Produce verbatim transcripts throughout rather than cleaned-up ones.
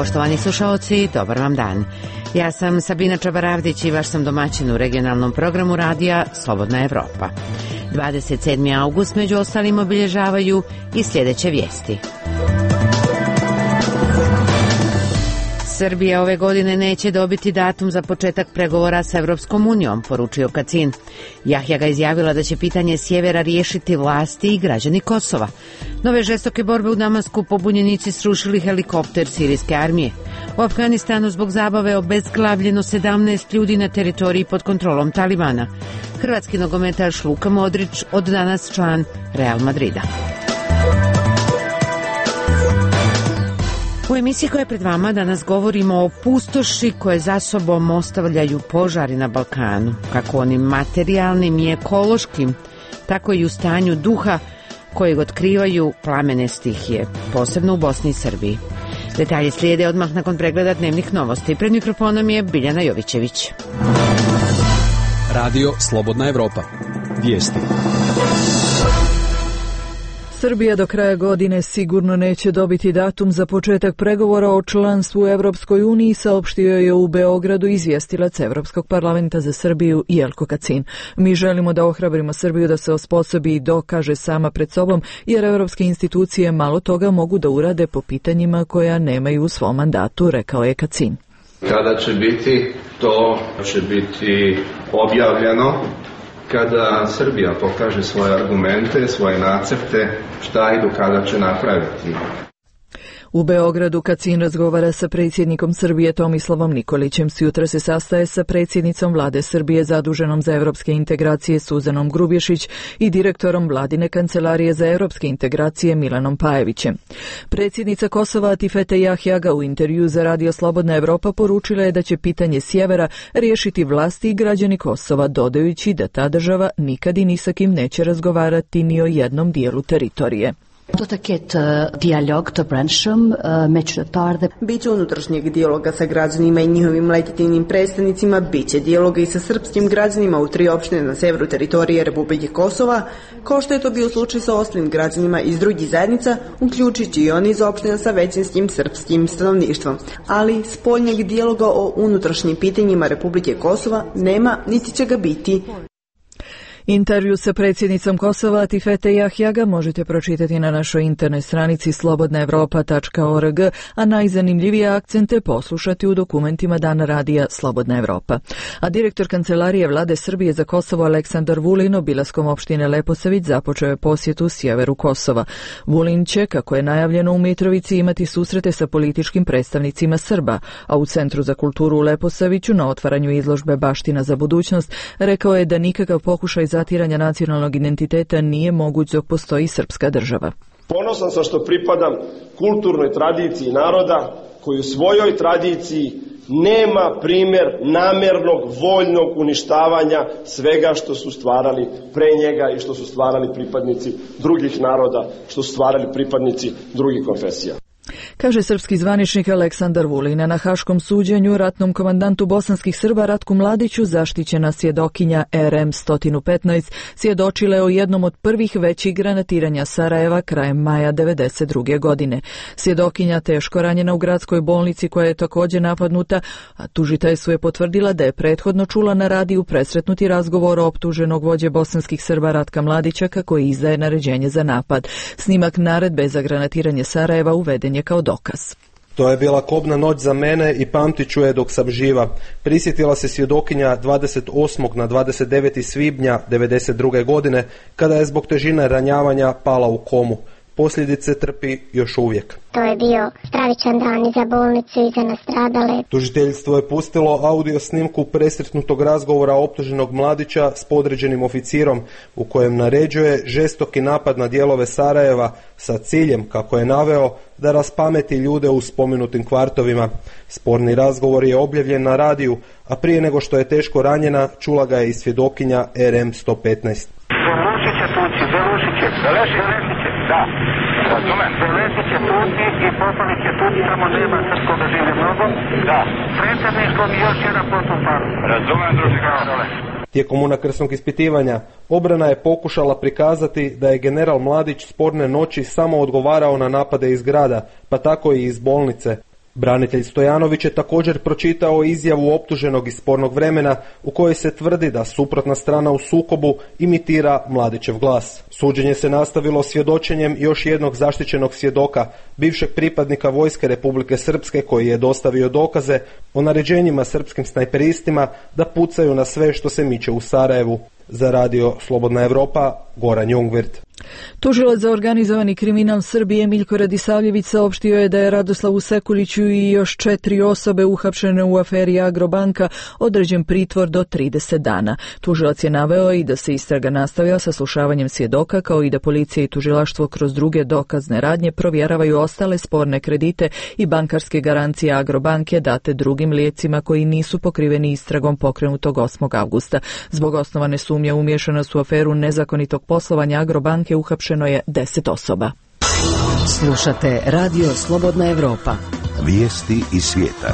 Poštovani slušaoci, dobar vam dan. Ja sam Sabina Čabaravdić i vaš sam domaćin u regionalnom programu radija Slobodna Evropa. dvadeset sedmi august među ostalim obilježavaju i sljedeće vijesti. Srbija ove godine neće dobiti datum za početak pregovora sa Evropskom unijom, poručio Kacin. Jahjaga izjavila da će pitanje sjevera riješiti vlasti i građani Kosova. Nove žestoke borbe u Damasku pobunjenici srušili helikopter sirijske armije. U Afganistanu zbog zabave obezglavljeno sedamnaest ljudi na teritoriji pod kontrolom Talibana. Hrvatski nogometaš Luka Modrić od danas član Real Madrida. U emisiji koja je pred vama danas govorimo o pustoši koje za sobom ostavljaju požari na Balkanu, kako onim materijalnim i ekološkim, tako i u stanju duha kojeg otkrivaju plamene stihije, posebno u Bosni i Srbiji. Detalji slijede odmah nakon pregleda dnevnih novosti. Pred mikrofonom je Biljana Jovićević. Radio Slobodna Evropa. Vijesti. Srbija do kraja godine sigurno neće dobiti datum za početak pregovora o članstvu u Evropskoj uniji, saopštio je u Beogradu izvjestilac Evropskog parlamenta za Srbiju Jelko Kacin. Mi želimo da ohrabrimo Srbiju da se osposobi i dokaže sama pred sobom, jer evropske institucije malo toga mogu da urade po pitanjima koja nemaju u svom mandatu, rekao je Kacin. Kada će biti, to će biti objavljeno kada Srbija pokaže svoje argumente, svoje nacrte, šta i do kada će napraviti. U Beogradu Kacin razgovara sa predsjednikom Srbije Tomislavom Nikolićem. Sutra se sastaje sa predsjednicom vlade Srbije zaduženom za evropske integracije Suzanom Grubješić i direktorom vladine kancelarije za evropske integracije Milanom Pajevićem. Predsjednica Kosova Atifete Jahjaga u intervju za Radio Slobodna Evropa poručila je da će pitanje sjevera riješiti vlasti i građani Kosova, dodajući da ta država nikad i ni sa kim neće razgovarati ni o jednom dijelu teritorije. Do të ketë dijalog të brendshëm međunarodar dhe biće unutrašnjeg dijaloga sa građanima i njihovim legitimnim predstavnicima, biće dijaloga i sa srpskim građanima u tri opštine na severu teritorije Republike Kosova, kao što je to bio slučaj sa ostalim građanima iz drugih zajednica, uključujući i oni iz opština sa većinskim srpskim stanovništvom. Ali spoljnjeg dijaloga o unutrašnjim pitanjima Republike Kosova nema, niti će ga biti. Intervju sa predsjednicom Kosova Atifete Jahjaga možete pročitati na našoj internet stranici slobodna evropa tačka org, a najzanimljivije akcente poslušati u dokumentima Dana radija Slobodna Evropa. A direktor kancelarije vlade Srbije za Kosovo Aleksandar Vulin obilaskom opštine Leposavić započeo je posjetu sjeveru Kosova. Vulin će, kako je najavljeno u Mitrovici, imati susrete sa političkim predstavnicima Srba, a u Centru za kulturu u Leposaviću na otvaranju izložbe Baština za budućnost rekao je da nikakav pokušaj zatiranja nacionalnog identiteta nije moguć dok postoji srpska država. Ponosan sam što pripadam kulturnoj tradiciji naroda koji u svojoj tradiciji nema primjer namjernog, voljnog uništavanja svega što su stvarali pre njega i što su stvarali pripadnici drugih naroda, što su stvarali pripadnici drugih konfesija. Kaže srpski zvaničnik Aleksandar Vulin. Na haškom suđenju ratnom komandantu bosanskih Srba Ratku Mladiću zaštićena svjedokinja R M sto petnaest svjedočila je o jednom od prvih većih granatiranja Sarajeva krajem maja devedeset druge godine. Svjedokinja teško ranjena u gradskoj bolnici koja je također napadnuta, a tužiteljstvo je potvrdila da je prethodno čula na radiju presretnuti razgovor optuženog vođe bosanskih Srba Ratka Mladića kako izdaje naređenje za napad. Snimak naredbe za granatiranje Sarajeva uveden je kao dokaz. To je bila kobna noć za mene i pamtit ću je dok sam živa. Prisjetila se svjedokinja dvadeset osmog na dvadeset deveti svibnja devedeset druge godine kada je zbog težine ranjavanja pala u komu. Posljedice trpi još uvijek. To je bio stravičan dan i za bolnicu i za nastradale. Tužiteljstvo je pustilo audio snimku presretnutog razgovora optuženog Mladića s podređenim oficirom u kojem naređuje žestoki napad na dijelove Sarajeva sa ciljem, kako je naveo, da raspameti ljude u spomenutim kvartovima. Sporni razgovor je objavljen na radiju, a prije nego što je teško ranjena čula ga je i svjedokinja R M sto petnaest. Završit će tuci, završit će, završit će, da. Razumem. Završit će tuci i poslanit će tuci, samo nema srpsko da žive mnogo. Da. Predsjedništvom i još jedan potupar. Razumem, druži generale. Tijekom unakrsnog ispitivanja, obrana je pokušala prikazati da je general Mladić sporne noći samo odgovarao na napade iz grada, pa tako i iz bolnice. Branitelj Stojanović je također pročitao izjavu optuženog iz spornog vremena u kojoj se tvrdi da suprotna strana u sukobu imitira Mladićev glas. Suđenje se nastavilo svjedočenjem još jednog zaštićenog svjedoka, bivšeg pripadnika Vojske Republike Srpske koji je dostavio dokaze o naređenjima srpskim snajperistima da pucaju na sve što se miče u Sarajevu. Za radio Slobodna Evropa, Goran Jungwirth. Tužilac za organizovani kriminal Srbije Miljko Radisavljević saopštio je da je Radoslavu Sekuliću i još četiri osobe uhapšene u aferi Agrobanka određen pritvor do trideset dana. Tužilac je naveo i da se istraga nastavlja sa slušavanjem svjedoka, kao i da policija i tužilaštvo kroz druge dokazne radnje provjeravaju ostale sporne kredite i bankarske garancije Agrobanke date drugim lijecima koji nisu pokriveni istragom pokrenutog osmog avgusta. Zbog osnovane sumnje umiješana su u aferu nezakonitog poslovanja Agrobanke uhapšeno je deset osoba. Slušate Radio Slobodna Evropa. Vijesti iz svijeta.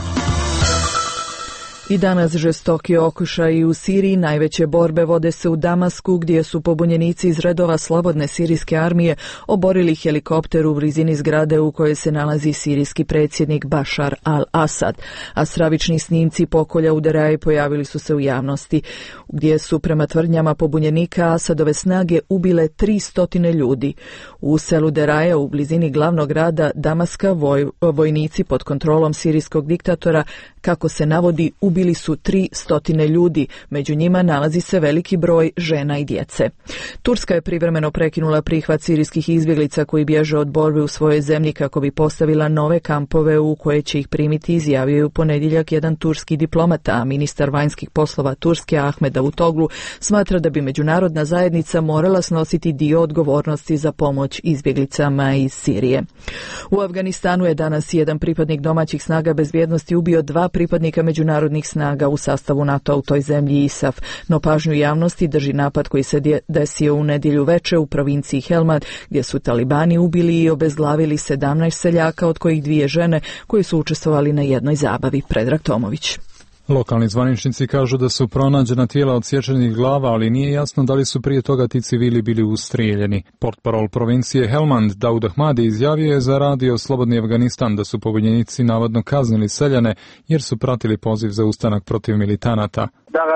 I danas žestoki okušaji u Siriji, najveće borbe vode se u Damasku, gdje su pobunjenici iz redova slobodne sirijske armije oborili helikopter u blizini zgrade u kojoj se nalazi sirijski predsjednik Bašar al-Asad, a stravični snimci pokolja u Deraji pojavili su se u javnosti, gdje su prema tvrdnjama pobunjenika Asadove snage ubile tristo ljudi. U selu Deraja u blizini glavnog grada Damaska voj, vojnici pod kontrolom sirijskog diktatora, kako se navodi, ubili su tristo ljudi, među njima nalazi se veliki broj žena i djece. Turska je privremeno prekinula prihvat sirijskih izbjeglica koji bježe od borbe u svojoj zemlji kako bi postavila nove kampove u koje će ih primiti, izjavio je u ponedjeljak jedan turski diplomata, a ministar vanjskih poslova Turske Ahmed Davutoglu smatra da bi međunarodna zajednica morala snositi dio odgovornosti za pomoć izbjeglicama iz Sirije. U Afganistanu je danas jedan pripadnik domaćih snaga bezbjednosti ubio dva pripadnika međunarodnih snaga u sastavu NATO-a u toj zemlji I S A F, no pažnju javnosti drži napad koji se desio u nedjelju veče u provinciji Helmand, gdje su talibani ubili i obezglavili sedamnaest seljaka, od kojih dvije žene koji su učestvovali na jednoj zabavi. Predrag Tomović. Lokalni zvaničnici kažu da su pronađena tijela odsječenih glava, ali nije jasno da li su prije toga ti civili bili ustrijeljeni. Portparol provincije Helmand Daud Ahmadi izjavio je za radio Slobodni Afganistan da su pobunjenici navodno kaznili seljane jer su pratili poziv za ustanak protiv militanata.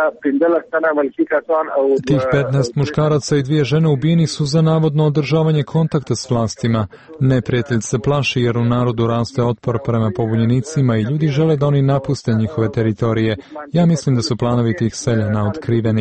Tih petnaest muškaraca i dvije žene ubijeni su za navodno održavanje kontakta s vlastima. Neprijatelj se plaši jer u narodu raste otpor prema pobunjenicima i ljudi žele da oni napuste njihove teritorije. Ja mislim da su planovi tih seljana otkriveni.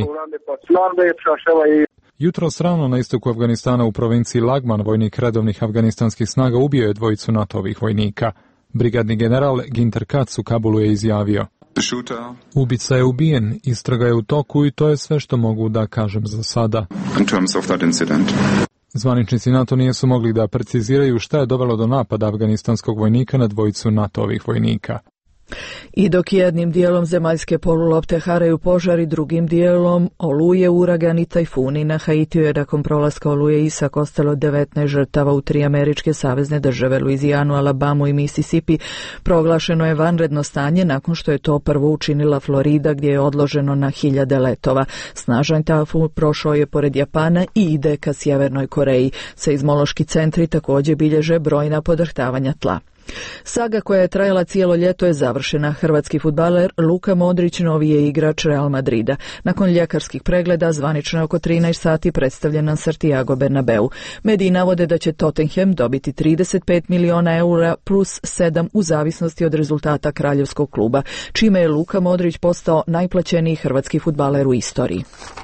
Jutros rano na istoku Afganistana u provinciji Lagman vojnik redovnih afganistanskih snaga ubio je dvojicu NATO-ovih vojnika. Brigadni general Ginter Katz u Kabulu je izjavio: ubica je ubijen, istraga je u toku i to je sve što mogu da kažem za sada. Zvaničnici NATO nisu mogli da preciziraju šta je dovelo do napada afganistanskog vojnika na dvojicu NATO-ovih vojnika. I dok jednim dijelom zemaljske polulopte haraju požari, drugim dijelom oluje, uragani, tajfuni, na Haitiju je nakon prolaska oluje Isak ostalo devetnaest žrtava u tri američke savezne države, Luizijanu, Alabamu i Mississippi. Proglašeno je vanredno stanje nakon što je to prvo učinila Florida, gdje je odloženo na hiljade letova. Snažan tajfun prošao je pored Japana i ide ka Sjevernoj Koreji. Seizmološki centri također bilježe brojna podrhtavanja tla. Saga koja je trajala cijelo ljeto je završena. Hrvatski fudbaler Luka Modrić novi je igrač Real Madrida. Nakon ljekarskih pregleda zvanično je oko trinaest sati predstavljen na Santiago Bernabeu. Mediji navode da će Tottenham dobiti trideset pet miliona eura plus sedam u zavisnosti od rezultata kraljevskog kluba, čime je Luka Modrić postao najplaćeniji hrvatski fudbaler u istoriji.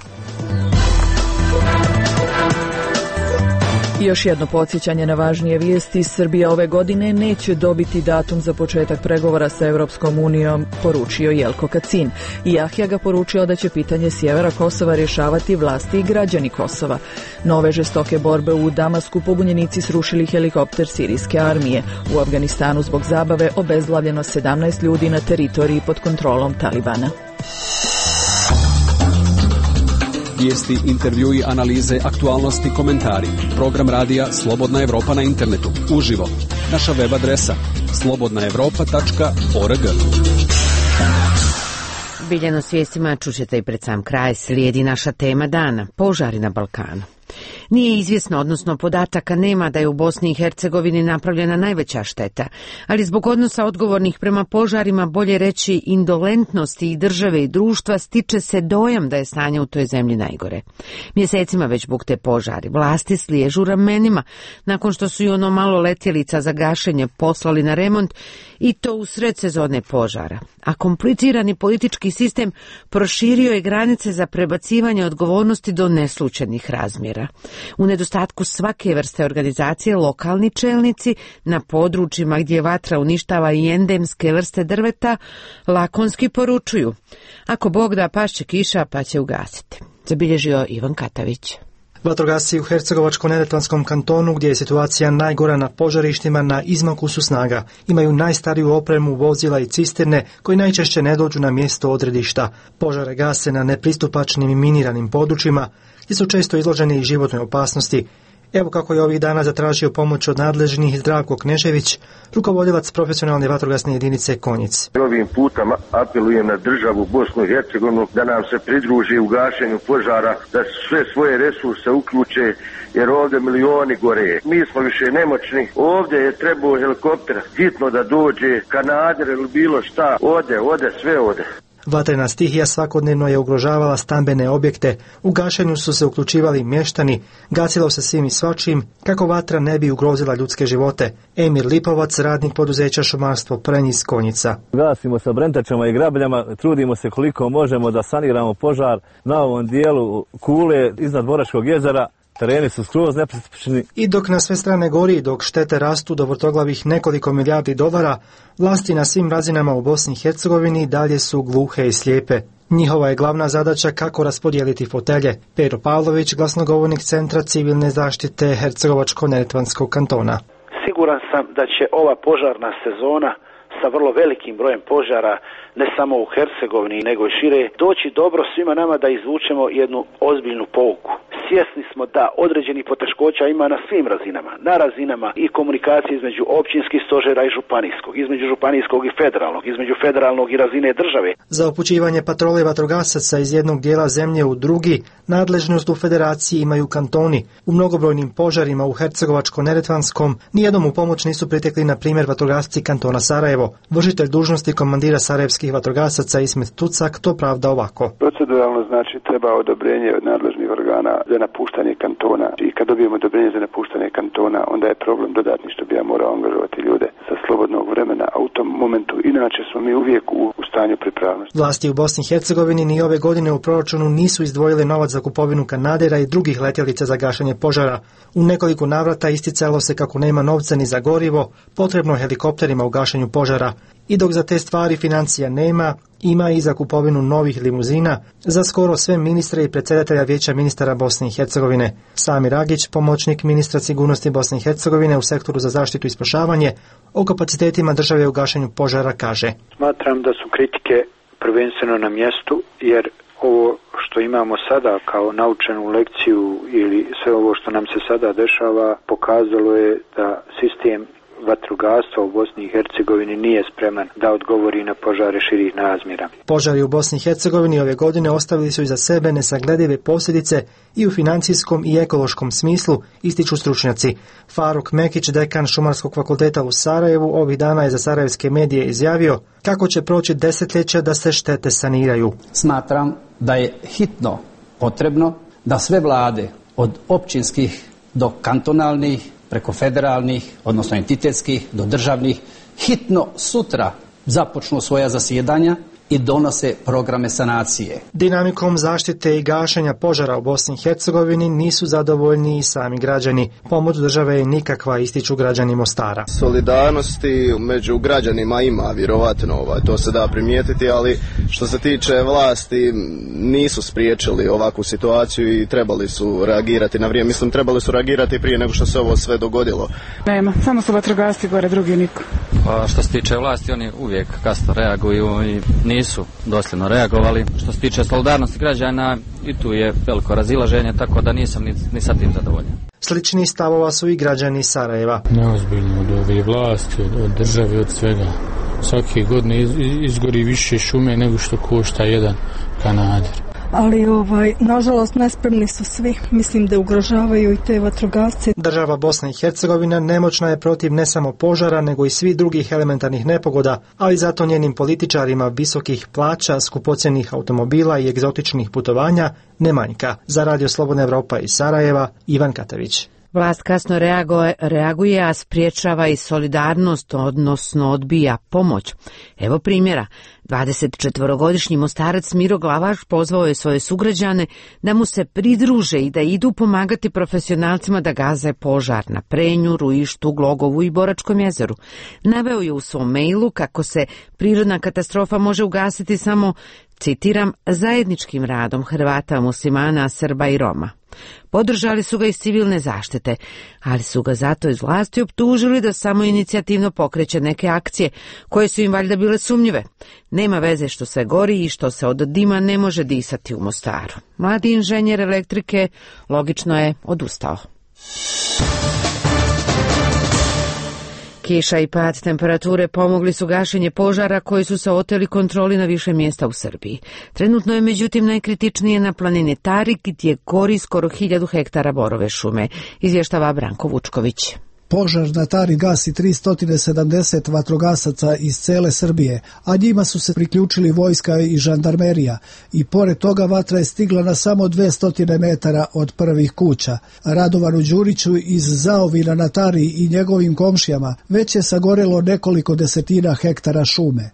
Još jedno podsjećanje na važnije vijesti. Srbija ove godine neće dobiti datum za početak pregovora sa Europskom unijom, poručio Jelko Kacin. I Jahja ga poručio da će pitanje sjevera Kosova rješavati vlasti i građani Kosova. Nove žestoke borbe u Damasku, pobunjenici srušili helikopter sirijske armije. U Afganistanu zbog zabave obezglavljeno sedamnaest ljudi na teritoriji pod kontrolom Talibana. Vijesti, intervjui, analize, aktualnosti, komentari. Program radija Slobodna Evropa na internetu. Uživo. Naša web adresa slobodna evropa tačka org. Biljano s vijestima čućete i pred sam kraj. Slijedi naša tema dana. Požari na Balkanu. Nije izvjesno, odnosno podataka nema da je u Bosni i Hercegovini napravljena najveća šteta, ali zbog odnosa odgovornih prema požarima, bolje reći indolentnosti i države i društva, stiče se dojam da je stanje u toj zemlji najgore. Mjesecima već bukte požari, vlasti sliježu ramenima nakon što su i ono malo letjelica za gašenje poslali na remont i to u sred sezone požara. A komplicirani politički sistem proširio je granice za prebacivanje odgovornosti do neslučajnih razmjera. U nedostatku svake vrste organizacije, lokalni čelnici na područjima gdje vatra uništava i endemske vrste drveta lakonski poručuju: ako Bog da, pašće kiša pa će ugasiti. Zabilježio Ivan Katavić. Vatrogasci u Hercegovačko-neretvanskom kantonu, gdje je situacija najgora na požarištima, na izmaku su snaga. Imaju najstariju opremu, vozila i cisterne koji najčešće ne dođu na mjesto odredišta. Požare gase na nepristupačnim i miniranim područjima gdje su često izloženi i životnoj opasnosti. Evo kako je ovih dana zatražio pomoć od nadležnih Zdravko Knežević, rukovodilac profesionalne vatrogasne jedinice Konjic. Ovim putem apelujem na državu Bosnu i Hercegovinu da nam se pridruži u gašenju požara, da sve svoje resurse uključe, jer ovdje milioni gore. Mi smo više nemoćni. Ovdje je trebao helikopter hitno da dođe, kanader ili bilo šta. Ode, ode, sve ode. Vatrena stihija svakodnevno je ugrožavala stambene objekte, u gašenju su se uključivali mještani, gasilo se svim i svačim kako vatra ne bi ugrozila ljudske živote. Emir Lipovac, radnik poduzeća Šumarstvo Prenjis Konjica. Gasimo sa brentačama i grabljama, trudimo se koliko možemo da saniramo požar na ovom dijelu Kule iznad Boračkog jezera. Tereni su skroz nepristupačni. I dok na sve strane gori, dok štete rastu do vrtoglavih nekoliko milijardi dolara, vlasti na svim razinama u Bosni i Hercegovini dalje su gluhe i slijepe. Njihova je glavna zadaća kako raspodijeliti fotelje. Pero Pavlović, glasnogovornik Centra civilne zaštite Hercegovačko-neretvanskog kantona. Siguran sam da će ova požarna sezona sa vrlo velikim brojem požara, ne samo u Hercegovini, nego i šire, doći dobro svima nama da izvučemo jednu ozbiljnu pouku. Svjesni smo da određeni poteškoća ima na svim razinama, na razinama i komunikacije između općinskih stožera i županijskog, između županijskog i federalnog, između federalnog i razine države. Za upućivanje patrole vatrogasaca iz jednog dijela zemlje u drugi, nadležnost u federaciji imaju kantoni. U mnogobrojnim požarima u Hercegovačko-neretvanskom nijednom u pomoć nisu pritekli, na primjer, vatrogasci kantona Sarajevo. Vršitelj dužnosti komandira sarajevskih vatrogasaca Ismet Tucak to pravda ovako. Proceduralno znači treba odobrenje od nadležnih organa za napuštanje kantona, i kad dobijemo odobrenje za napuštanje kantona, onda je problem dodatni što bi ja morao angažovati ljude sa slobodnog vremena, a u tom momentu inače smo mi uvijek u, u stanju pripravnosti. Vlasti u Bosni i Hercegovini ni ove godine u proračunu nisu izdvojile novac za kupovinu kanadera i drugih letjelica za gašenje požara. U nekoliko navrata isticalo se kako nema novca ni za gorivo, potrebno helikopterima u gašenju požara. I dok za te stvari financija nema, ima i za kupovinu novih limuzina za skoro sve ministre i predsjedatelja Vijeća ministara Bosne i Hercegovine. Sami Ragić, pomoćnik ministra sigurnosti Bosne i Hercegovine u sektoru za zaštitu i spašavanje, o kapacitetima države u gašenju požara kaže: Smatram da su kritike prvenstveno na mjestu, jer ovo što imamo sada kao naučenu lekciju ili sve ovo što nam se sada dešava pokazalo je da sistem vatrogastva u Bosni i Hercegovini nije spreman da odgovori na požare širih razmjera. Požari u Bosni i Hercegovini ove godine ostavili su iza sebe nesagledive posljedice i u financijskom i ekološkom smislu, ističu stručnjaci. Faruk Mekić, dekan Šumarskog fakulteta u Sarajevu, ovih dana je za sarajevske medije izjavio kako će proći desetljeća da se štete saniraju. Smatram da je hitno potrebno da sve vlade od općinskih do kantonalnih, preko federalnih, odnosno entitetskih, do državnih, hitno sutra započnu svoja zasjedanja i donose programe sanacije. Dinamikom zaštite i gašenja požara u Bosni i Hercegovini nisu zadovoljni i sami građani. Pomoć države je nikakva, ističu građani Mostara. Solidarnosti među građanima ima, vjerovatno, to se da primijetiti, ali što se tiče vlasti nisu spriječili ovakvu situaciju i trebali su reagirati na vrijeme. Mislim, trebali su reagirati prije nego što se ovo sve dogodilo. Nema, samo su vatrogasci gore, drugi niko. Pa što se tiče vlasti, oni uvijek kasno reaguju i nisu dosljedno reagovali. Što se tiče solidarnosti građana, i tu je veliko razilaženje, tako da nisam ni, ni sa tim zadovoljan. Slični stavova su i građani Sarajeva. Neozbiljno od ove vlasti, od, od države, od svega. Svake godine iz, izgori više šume nego što košta jedan kanader. ali ovaj, nažalost nespremni su svi. Mislim da ugrožavaju i te vatrogasce. Država Bosna i Hercegovina nemoćna je protiv ne samo požara, nego i svih drugih elementarnih nepogoda, ali zato njenim političarima visokih plaća, skupocjenih automobila i egzotičnih putovanja ne manjka. Za Radio Slobodna Evropa iz Sarajeva, Ivan Katavić. Vlast kasno reaguje, reaguje, a spriječava i solidarnost, odnosno odbija pomoć. Evo primjera. dvadesetčetvorogodišnji Mostarac Miro Glavaš pozvao je svoje sugrađane da mu se pridruže i da idu pomagati profesionalcima da gaze požar na Prenju, Ruištu, Glogovu i Boračkom jezeru. Naveo je u svom mailu kako se prirodna katastrofa može ugasiti samo, citiram, zajedničkim radom Hrvata, muslimana, Srba i Roma. Podržali su ga iz civilne zaštite, ali su ga zato iz vlasti optužili da samo inicijativno pokreće neke akcije koje su im valjda bile sumnjive. Nema veze što se gori i što se od dima ne može disati u Mostaru. Mladi inženjer elektrike logično je odustao. Kiša i pad temperature pomogli su gašenje požara koji su se oteli kontroli na više mjesta u Srbiji. Trenutno je međutim najkritičnije na planini Tarik gdje gori skoro hiljadu hektara borove šume, izvještava Branko Vučković. Požar na Tari gasi tristo sedamdeset vatrogasaca iz cele Srbije, a njima su se priključili vojska i žandarmerija i pored toga vatra je stigla na samo dvesta metara od prvih kuća. Radovanu Đuriću iz Zaovina na Tari i njegovim komšijama već je sagorelo nekoliko desetina hektara šume.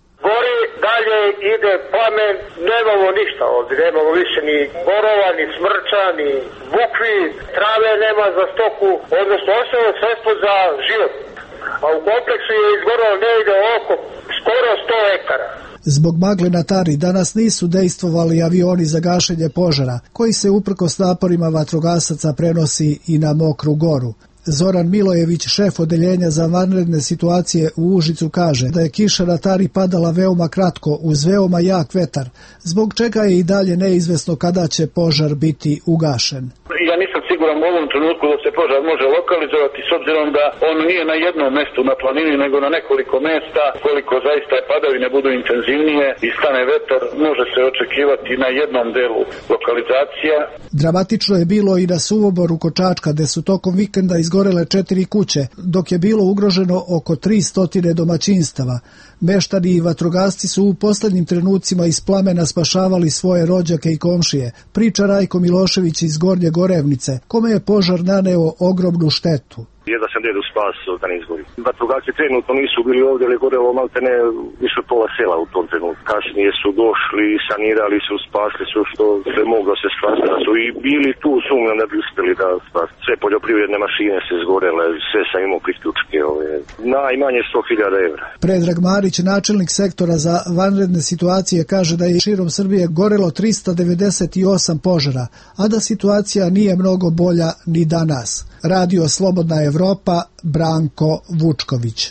Dalje ide plamen, nemamo ništa ovdje, nemamo više ni borova, ni smrča, ni bukvi, trave nema za stoku, odnosno osnovno sredstvo za život. A u kompleksu je izgoralo negdje oko skoro sto hektara. Zbog magle na Tari danas nisu dejstvovali avioni za gašenje požara, koji se uprkos naporima vatrogasaca prenosi i na Mokru Goru. Zoran Milojević, šef odeljenja za vanredne situacije u Užicu, kaže da je kiša na Tari padala veoma kratko uz veoma jak vetar, zbog čega je i dalje neizvesno kada će požar biti ugašen. Ja nisam siguran u ovom trenutku da se požar može lokalizovati s obzirom da on nije na jednom mjestu na planini nego na nekoliko mjesta. Koliko zaista padavine budu intenzivnije i stane vetar, može se očekivati na jednom delu lokalizacija. Dramatično je bilo i na Suvoboru kod Čačka, gde su tokom vikenda izgorele četiri kuće, dok je bilo ugroženo oko tristo domaćinstava. Meštani i vatrogasci su u posljednjim trenucima iz plamena spašavali svoje rođake i komšije, priča Rajko Milošević iz Gornje Gorevnice, kome je požar naneo ogromnu štetu. Jedva sam dedu spasio da ne izgori. Vatrogasci trenutno nisu bili ovdje, ali gorelo malte ne više pola sela u tom trenutku. Kasnije su došli, sanirali su, spasli su što se moglo se spasiti. Da su i bili tu, sumnjam da bi uspjeli da spasiti. Sve poljoprivredne mašine se izgorele, sve sam imao priključke. Ove. Najmanje sto hiljada evra. Predrag Marić, načelnik sektora za vanredne situacije, kaže da je širom Srbije gorelo tristo devedeset osam požara, a da situacija nije mnogo bolja ni danas. Radio Slobodna Evropa, Branko Vučković.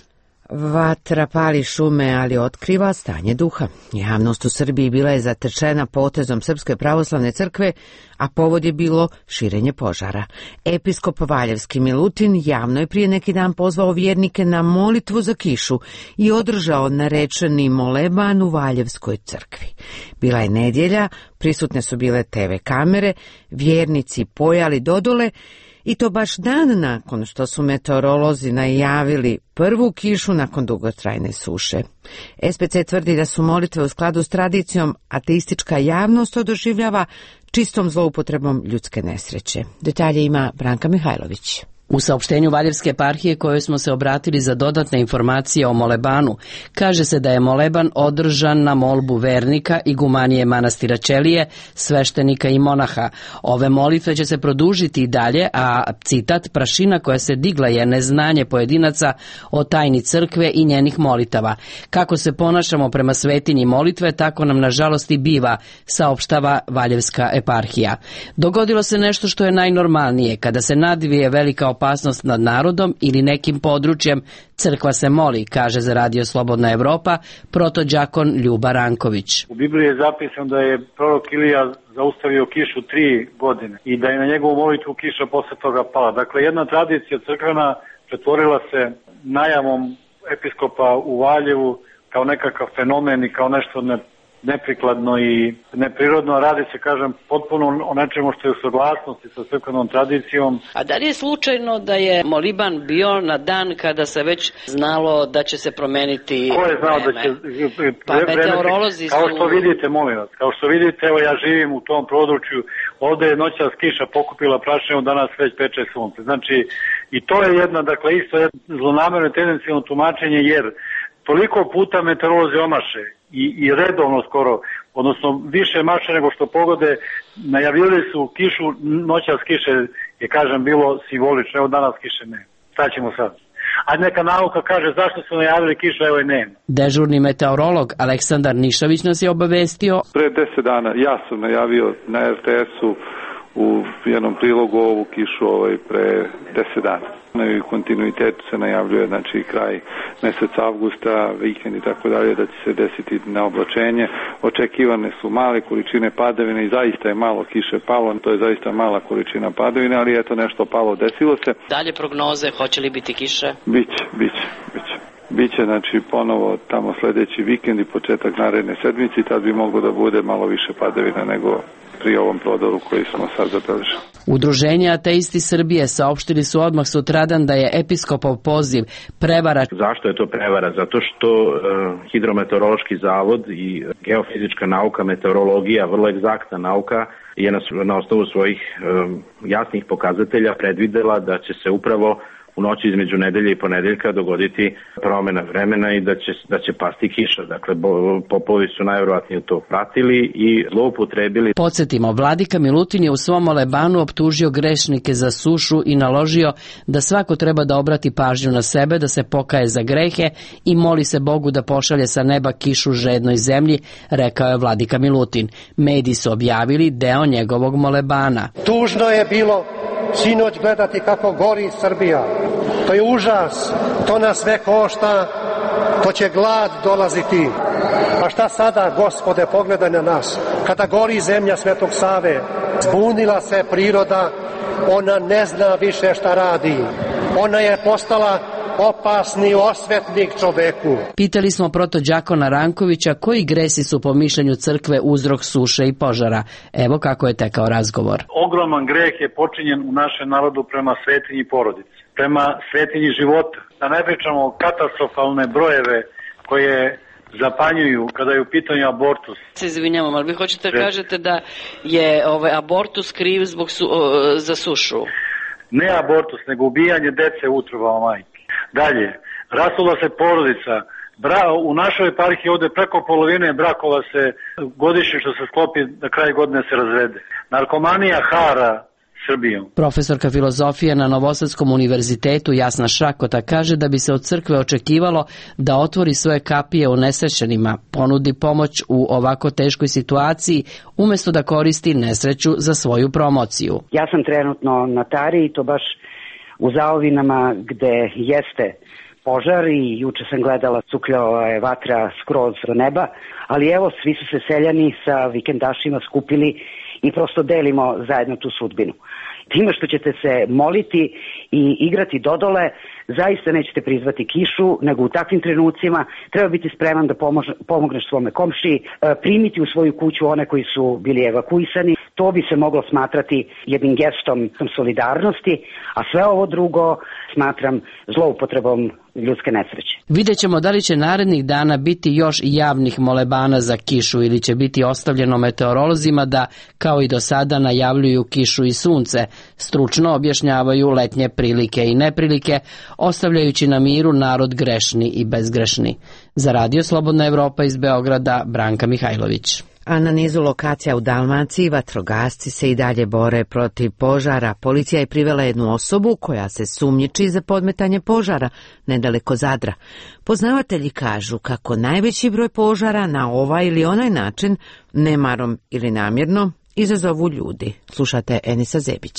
Vatra pali šume, ali otkriva stanje duha. Javnost u Srbiji bila je zatečena potezom Srpske pravoslavne crkve, a povod je bilo širenje požara. Episkop Valjevski Milutin javno je prije neki dan pozvao vjernike na molitvu za kišu i održao narečeni moleban u Valjevskoj crkvi. Bila je nedjelja, prisutne su bile te ve kamere, vjernici pojali dodole, i to baš dan nakon što su meteorolozi najavili prvu kišu nakon dugotrajne suše. es pe ce tvrdi da su molitve u skladu s tradicijom, ateistička javnost to doživljava čistom zloupotrebom ljudske nesreće. Detalje ima Branka Mihajlović. U saopštenju Valjevske eparhije kojoj smo se obratili za dodatne informacije o molebanu, kaže se da je moleban održan na molbu vernika i gumanije manastira Ćelije, sveštenika i monaha. Ove molitve će se produžiti i dalje, a citat, prašina koja se digla je neznanje pojedinaca o tajni crkve i njenih molitava. Kako se ponašamo prema svetinji molitve, tako nam nažalost i biva, saopštava Valjevska eparhija. Dogodilo se nešto što je najnormalnije, kada se nadvije velika opasnost nad narodom ili nekim područjem, crkva se moli, kaže za Radio Slobodna Evropa protođakon Ljuba Ranković. U Bibliji je zapisano da je prorok Ilija zaustavio kišu tri godine i da je na njegovu molitvu kiša posle toga pala. Dakle, jedna tradicija crkvena pretvorila se najavom episkopa u Valjevu kao nekakav fenomen i kao nešto neprikladno i neprirodno. Radi se, kažem, potpuno o nečemu što je u saglasnosti sa crkvenom tradicijom. A da li je slučajno da je moliban bio na dan kada se već znalo da će se promeniti Ko je znao vreme? da će Pa meteorolozi su... Kao što vidite, molim vas, kao što vidite, evo ja živim u tom području, ovde je noćas kiša pokupila prašinu, danas već peče sunce. Znači, i to je jedna, dakle, isto jedno zlonamerno tendencijno tumačenje, jer toliko puta meteorolozi omaše i, i redovno skoro, odnosno više maše nego što pogode, najavili su kišu, noćas kiše je, kažem, bilo simbolično, evo danas kiše nema. Šta ćemo sad? A neka nauka kaže zašto su najavili kišu, evo je nema. Dežurni meteorolog Aleksandar Nišavić nas je obavestio. Pre deset dana ja sam najavio na er te esu u jednom prilogu ovu kišu ovaj, pre deset dana. I u kontinuitetu se najavljuje, znači kraj meseca avgusta, vikend i tako dalje, da će se desiti neoblačenje. Očekivane su male količine padavine i zaista je malo kiše palo, to je zaista mala količina padavine, ali eto nešto palo, desilo se. Dalje prognoze, hoće li biti kiše? Biće, biće, biće. Biće, znači, ponovo tamo sledeći vikend i početak naredne sedmice i tad bi moglo da bude malo više padavina nego pri ovom prodoru koji smo sad zabeležili. Udruženje Ateisti Srbije saopštili su odmah sutradan da je episkopov poziv prevara. Zašto je to prevara? Zato što uh, Hidrometeorološki zavod i geofizička nauka, meteorologija, vrlo egzaktna nauka, je na, na osnovu svojih um, jasnih pokazatelja predvidela da će se upravo u noći između nedelje i ponedeljka dogoditi promena vremena i da će, da će pasti kiša. Dakle, popovi su najverovatnije to pratili i zloupotrebili. Podsjetimo, vladika Milutin je u svom molebanu optužio grešnike za sušu i naložio da svako treba da obrati pažnju na sebe, da se pokaje za grehe i moli se Bogu da pošalje sa neba kišu žednoj zemlji, rekao je vladika Milutin. Mediji su objavili deo njegovog molebana. Tužno je bilo sinoć gledati kako gori Srbija. To je užas, to nas sve košta, to će glad dolaziti. A šta sada, Gospode, pogledaj na nas. Kada gori zemlja Svetog Save, zbunila se priroda, ona ne zna više šta radi. Ona je postala opasni osvetnik čoveku. Pitali smo protođakona Rankovića koji gresi su po mišljenju crkve uzrok suše i požara. Evo kako je tekao razgovor. Ogroman greh je počinjen u našem narodu prema svetinji porodice, prema svetinji života. Da ne pričamo o katastrofalne brojeve koje zapanjuju kada je u pitanju abortus. Se izvinjavam, ali vi hoćete da kažete da je ovaj abortus kriv zbog su, o, za sušu? Ne abortus, nego ubijanje dece u utrobama majke. Dalje, rasula se porodica, Bra, u našoj eparhiji ovde preko polovine brakova se godišnje što se sklopi na kraj godine se razvede. Narkomanija hara Srbijom. Profesorka filozofije na Novosadskom univerzitetu Jasna Šrakota kaže da bi se od crkve očekivalo da otvori svoje kapije unesrećenima, ponudi pomoć u ovako teškoj situaciji, umesto da koristi nesreću za svoju promociju. Ja sam trenutno na Tari i to baš u Zaovinama gde jeste požar i juče sam gledala cukljala je vatra skroz do neba, ali evo svi su se seljani sa vikendašima skupili i prosto delimo zajedno tu sudbinu. Time što ćete se moliti i igrati dodole, zaista nećete prizvati kišu, nego u takvim trenucima treba biti spreman da pomož, pomogneš svome komšiji, primiti u svoju kuću one koji su bili evakuisani. To bi se moglo smatrati jednim gestom solidarnosti, a sve ovo drugo smatram zloupotrebom ljudske nesreće. Vidjet ćemo da li će narednih dana biti još javnih molebana za kišu ili će biti ostavljeno meteorolozima da, kao i do sada, najavljuju kišu i sunce, stručno objašnjavaju letnje prilike i neprilike, ostavljajući na miru narod grešni i bezgrešni. Za Radio Slobodna Evropa iz Beograda, Branka Mihajlović. A na nizu lokacija u Dalmaciji vatrogasci se i dalje bore protiv požara. Policija je privela jednu osobu koja se sumnjiči za podmetanje požara nedaleko Zadra. Poznavatelji kažu kako najveći broj požara na ovaj ili onaj način, nemarom ili namjerno, izazovu ljudi. Slušate Enisa Zebića.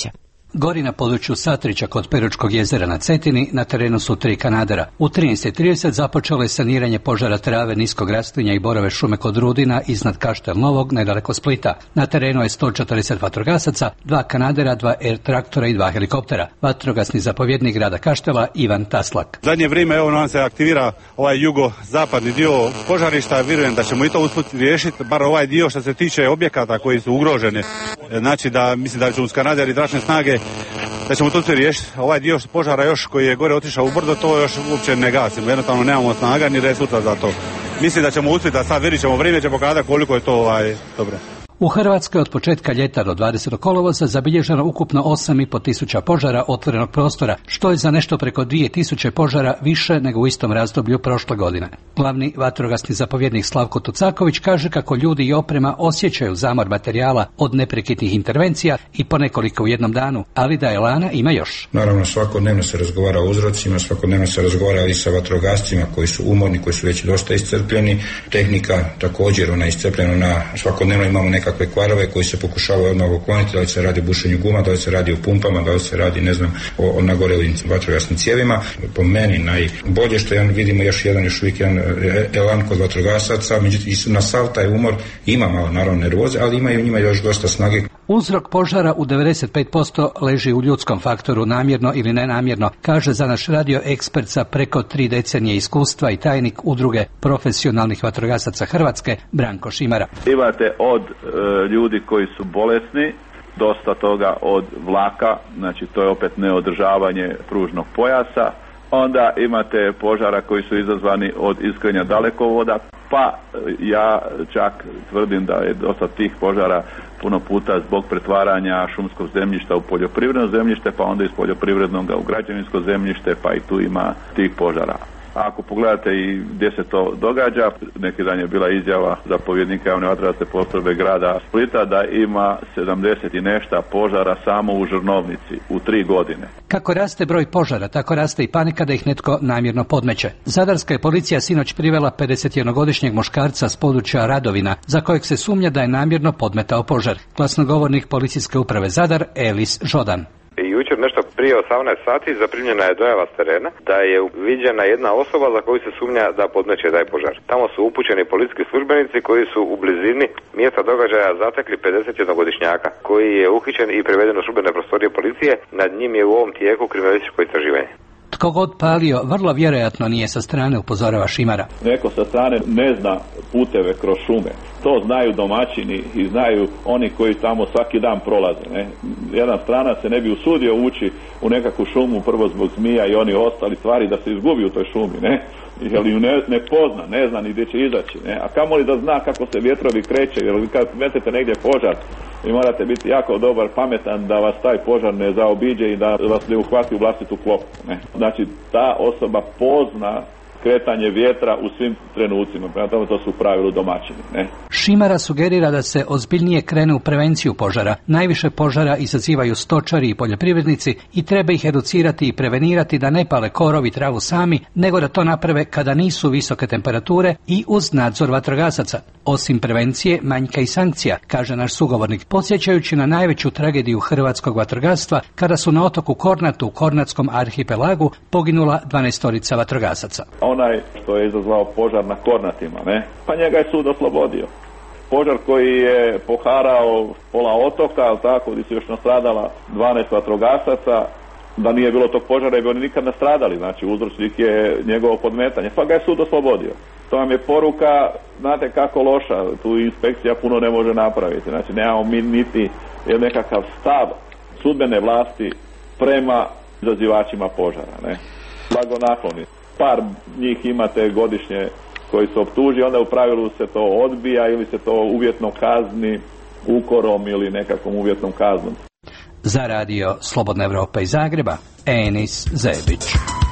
Gori na području Satrića kod Peručkog jezera na Cetini, na terenu su tri kanadera. U trinaest i trideset započelo je saniranje požara trave, niskog rastinja i borove šume kod Rudina iznad Kaštel Novog, nedaleko Splita. Na terenu je sto četrdeset vatrogasaca, dva kanadera, dva er traktora i dva helikoptera. Vatrogasni zapovjednik grada Kaštela Ivan Taslak. Zadnje vrijeme evo nam se aktivira ovaj jugo-zapadni dio požarišta, vjerujem da ćemo i to uspjeti riješiti, bar ovaj dio što se tiče objekata koji su ugroženi. Znači da mislim da će uz kanaderi i zračne snage da ćemo to sve riješiti. Ovaj dio požara još koji je gore otišao u brdo, to još uopće ne gasimo. Jednostavno nemamo snaga ni resursa za to. Mislim da ćemo uspjeti, da sad vidjet ćemo, vrijeme će pokazati koliko je to ovaj, dobro. U Hrvatskoj od početka ljeta do dvadesetog kolovoza zabilježeno ukupno osam i po tisuća požara otvorenog prostora, što je za nešto preko dvije tisuće požara više nego u istom razdoblju prošle godine. Glavni vatrogasni zapovjednik Slavko Tucaković kaže kako ljudi i oprema osjećaju zamor materijala od neprekidnih intervencija i po nekoliko u jednom danu, ali da elana ima još. Naravno, svakodnevno se razgovara o uzrocima, svakodnevno se razgovara i sa vatrogascima koji su umorni, koji su već dosta iscrpljeni. Tehnika također, ona je iscrpljena, na svakodnevno imamo neka takve kvarove koji se pokušavaju odmah ukloniti, da li se radi o bušenju guma, da li se radi o pumpama, da li se radi, ne znam, o, o nagorelim vatrogasnim cijevima. Po meni najbolje što ja vidimo još jedan, još uvijek jedan elan kod vatrogasaca, međutim na sav taj umor ima malo naravno nervoze, ali imaju u njima još dosta snage. Uzrok požara u devedeset pet posto leži u ljudskom faktoru, namjerno ili nenamjerno, kaže za naš radio ekspert sa preko tri decenije iskustva i tajnik udruge profesionalnih vatrogasaca Hrvatske, Branko Šimara. Imate od e, ljudi koji su bolesni, dosta toga od vlaka, znači to je opet neodržavanje pružnog pojasa. Onda imate požara koji su izazvani od iskrenja dalekovoda, pa ja čak tvrdim da je dosta tih požara puno puta zbog pretvaranja šumskog zemljišta u poljoprivredno zemljište, pa onda iz poljoprivrednog u građevinsko zemljište, pa i tu ima tih požara. A ako pogledate i gdje se to događa, neki dan je bila izjava zapovjednika javne vatrogasne postrojbe grada Splita da ima sedamdeset i nešto požara samo u Žrnovnici u tri godine. Kako raste broj požara, tako raste i panika da ih netko namjerno podmeće. Zadarska je policija sinoć privela pedesetjednogodišnjeg muškarca s područja Radovina, za kojeg se sumnja da je namjerno podmetao požar. Glasnogovornik policijske uprave Zadar, Elis Žodan. Jučer nešto prije osamnaest sati zaprimljena je dojava s terena da je viđena jedna osoba za koju se sumnja da podmeće taj požar. Tamo su upućeni policijski službenici koji su u blizini mjesta događaja zatekli pedesetjednogodišnjaka koji je uhićen i priveden u službene prostorije policije. Nad njim je u ovom tijeku kriminalističko istraživanje. Tko god palio, vrlo vjerojatno nije sa strane, upozorava Šimara. Neko sa strane ne zna puteve kroz šume. To znaju domaćini i znaju oni koji tamo svaki dan prolaze. Ne? Jedna strana se ne bi usudio ući u nekakvu šumu prvo zbog zmija i oni ostali stvari da se izgubi u toj šumi. Ne? Jer ju ne, ne pozna, ne zna ni gdje će izaći. Ne? A kamoli da zna kako se vjetrovi kreće, jer kad metete negdje požar, vi morate biti jako dobar, pametan da vas taj požar ne zaobiđe i da vas ne uhvati u vlastitu klopku. Ne? Znači, ta osoba pozna kretanje vjetra u svim trenucima. Prema tome to su u pravilu domaćini. Ne? Šimara sugerira da se ozbiljnije krene u prevenciju požara. Najviše požara izazivaju stočari i poljoprivrednici i treba ih educirati i prevenirati da ne pale korov i travu sami, nego da to naprave kada nisu visoke temperature i uz nadzor vatrogasaca. Osim prevencije, manjka i sankcija, kaže naš sugovornik, podsjećajući na najveću tragediju hrvatskog vatrogastva kada su na otoku Kornatu u Kornatskom arhipelagu poginula dvanaestorica vatrogasaca. Onaj što je izazvao požar na Kornatima, ne? Pa njega je sud oslobodio. Požar koji je poharao pola otoka, ali tako, gdje su još nastradala dvanaest vatrogasaca, da nije bilo tog požara i bi oni nikad nastradali, znači uzročnik je njegovo podmetanje, pa ga je sud oslobodio. To vam je poruka, znate kako loša, tu inspekcija puno ne može napraviti, znači nemamo mi niti nekakav stav sudbene vlasti prema izazivačima požara, ne? Blagonakloni. Par njih imate godišnje koji se optuži, onda u pravilu se to odbija ili se to uvjetno kazni ukorom ili nekakvom uvjetnom kaznom. Za radio Slobodna Evropa iz Zagreba, Enis Zebić.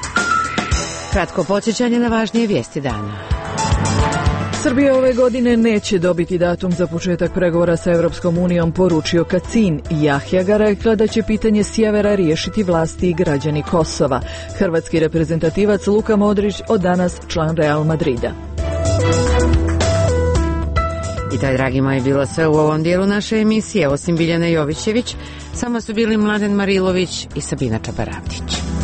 Kratko podsjećanje na važnije vijesti dana. Srbija ove godine neće dobiti datum za početak pregovora sa Evropskom unijom, poručio Kacin. Jahja ga rekla da će pitanje sjevera riješiti vlasti i građani Kosova. Hrvatski reprezentativac Luka Modrić od danas član Real Madrida. I to je, dragi moji, bilo sve u ovom dijelu naše emisije. Osim Biljane Jovićević, samo su bili Mladen Marilović i Sabina Čabaravdić.